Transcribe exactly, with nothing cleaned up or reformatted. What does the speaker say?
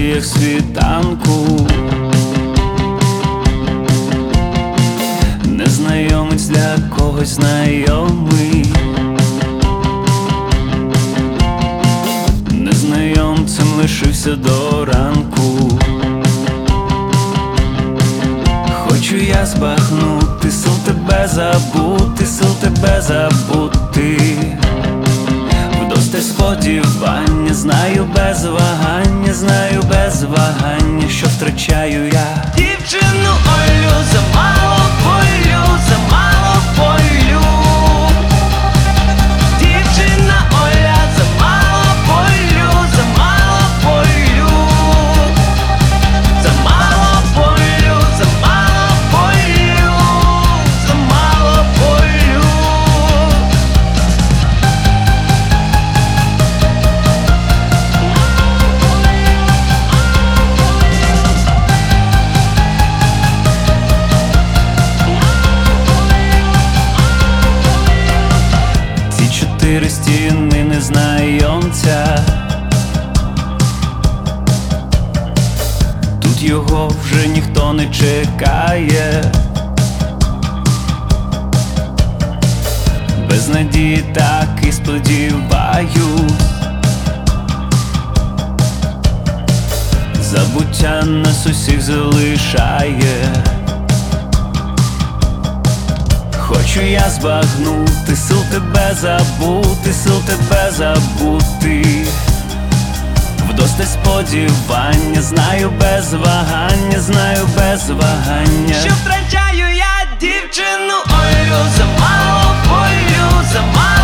ілюзіях світанку. Незнайомець для когось знайомий, незнайомцем лишився до ранку. Хочу я збагнути, сил тебе забути, сил тебе забути. Вдосте сподівання, знаю без вагання, знаю без вагання, що втрачаю я. Дівчину Олю, замало болю, замало болю. Дівчина Оля, замало болю, замало болю. Замало болю, замало болю, замало болю. Чотири стіни незнайомця, тут його вже ніхто не чекає. Без надії так і сподіваюсь, забуття нас усіх залишає. Хочу я збагнути, сил тебе забути, сил тебе забути. Вдосте сподівання, знаю без вагання, знаю без вагання, що втрачаю я дівчину Олю, замало болю, замало.